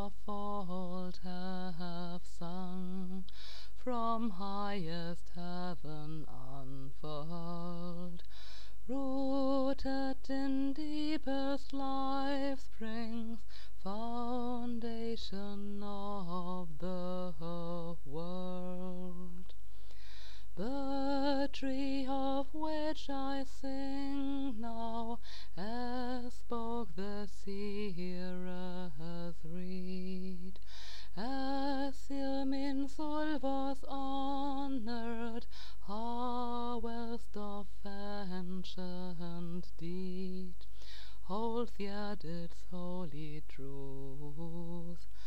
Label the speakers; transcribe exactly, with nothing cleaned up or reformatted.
Speaker 1: of old have sung, from highest heaven unfurled, rooted in deepest life springs, foundation of the world. The tree of which I sing now, as spoke the seer's reed, as Ilminsul was honored, harvest of ancient deed, holds yet its holy truth,